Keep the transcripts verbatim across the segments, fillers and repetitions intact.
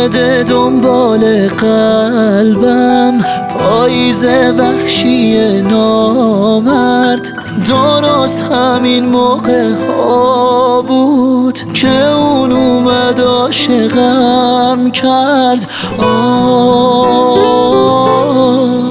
اومده دنبال قلبم، پاییز وحشی نامرد. درست همین موقع ها بود که اون اومد عاشقم کرد. آه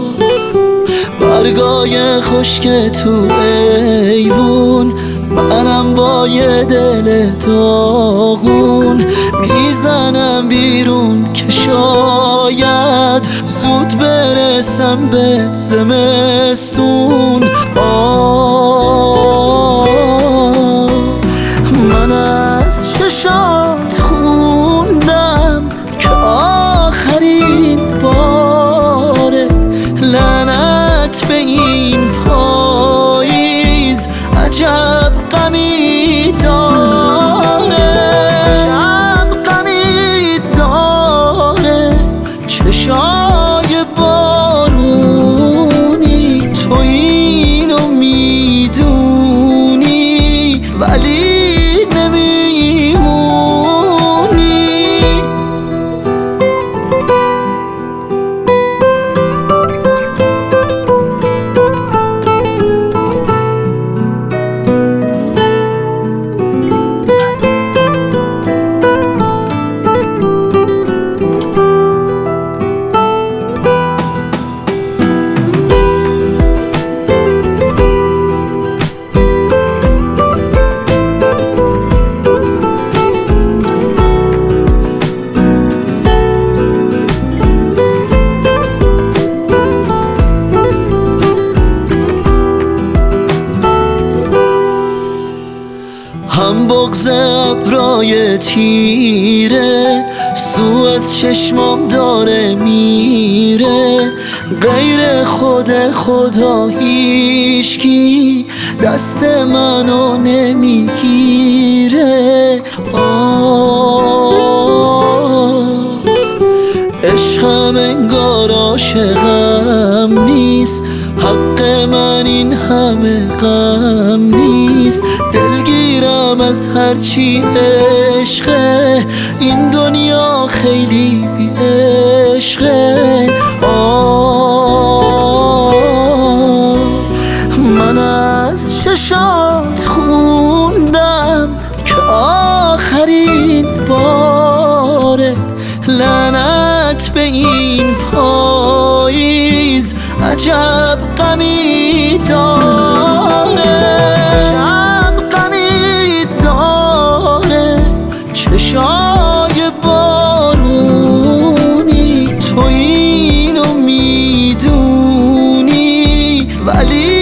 برگای خشک تو ایوون، منم با یه دل داغون میزنم بیرون که شاید زود برسم به زمستون. آه من از چشات خوندم که آخرین باره، لعنت به این پاییز عجب غمی داره، عجب غمی داره. چشای بارونی تو اینو میدونی ولی نمیمونی. هم بغض ابرای تیره سو از چشمام داره میره، غیر خود خدا هیچکی دست منو نمیگیره. آه عشقم انگار عاشقم نیست، حق من این همه غم نیست. دلگیرم از هرچی عشقه، این دنیا خیلی بی عشقه. آه من از چشات خوندم که آخرین باره، لعنت به این پاییز عجب غمی داره، عجب غمی داره. چشای بارونی تو اینو میدونی ولی